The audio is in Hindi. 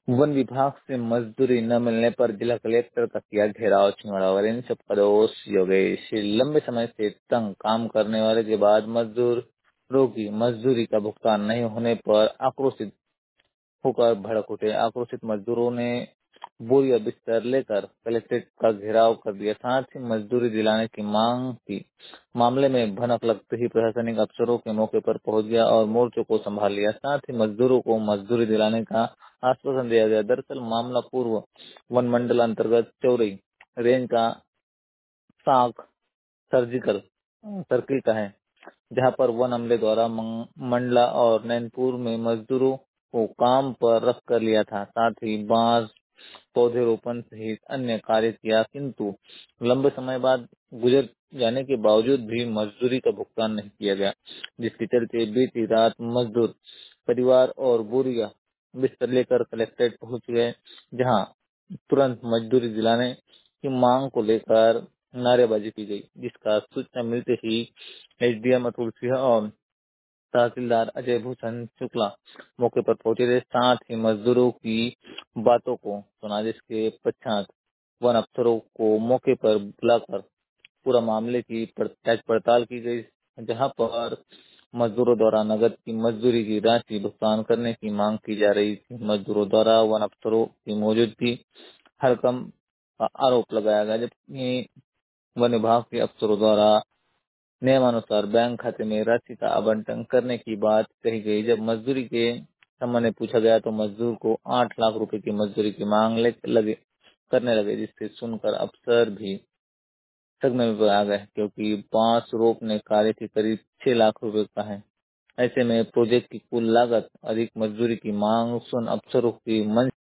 वन विभाग से मजदूरी न मिलने पर जिला कलेक्टर का किया घेराव छिंगड़ावा। रेंज पड़ोस योगेश लंबे समय से तंग काम करने वाले के बाद मजदूरों की मजदूरी का भुगतान नहीं होने पर आक्रोशित होकर भड़क उठे। आक्रोशित मजदूरों ने बोरिया बिस्तर लेकर कलेक्ट्रेट का घेराव कर दिया, साथ ही मजदूरी दिलाने की मांग की। मामले में भनक लगते ही प्रशासनिक अफसरों के मौके पर पहुंच गया और मोर्चों को संभाल लिया। साथ ही मजदूरों को मजदूरी दिलाने का आश्वासन दिया गया। दरअसल मामला पूर्व वन मंडल अंतर्गत चौरई रेंज का साख सर्जिकल सर्किल का है, जहां पर वन अमले द्वारा मंडला और नैनपुर में मजदूरों को काम पर रख कर लिया था। साथ ही बांस पौधे रोपण सहित अन्य कार्य किया, किंतु लंबे समय बाद गुजर जाने के बावजूद भी मजदूरी का भुगतान नहीं किया गया, जिसके चलते बीती रात मजदूर परिवार और बोरिया बिस्तर लेकर कलेक्ट्रेट पहुंच गए, जहां तुरंत मजदूरी दिलाने की मांग को लेकर नारेबाजी की गई, जिसका सूचना मिलते ही एसडीएम अतुल सिंह और तहसीलदार अजय भूषण शुक्ला मौके पर पहुंचे थे। साथ ही मजदूरों की बातों को सुना, जिसके पश्चात वन अफसरों को मौके पर बुलाकर पूरा मामले की जांच पड़ताल की गई, जहां पर मजदूरों द्वारा नगद की मजदूरी की राशि भुगतान करने की मांग की जा रही थी। मजदूरों द्वारा वन अफसरों की मौजूदगी हरकम का आरोप लगाया गया, जबकि वन विभाग के अफसरों द्वारा नियमानुसार बैंक खाते में राशि का आवंटन करने की बात कही गई। जब मजदूरी के संबंध में पूछा गया तो मजदूर को 8 लाख रुपए की मजदूरी की मांग करने लगे, जिससे सुनकर अफसर भी सदमे में आ गए, क्योंकि बांस रोपने कार्य की करीब 6 लाख रुपए का है। ऐसे में प्रोजेक्ट की कुल लागत अधिक मजदूरी की मांग सुन अफसरों की मन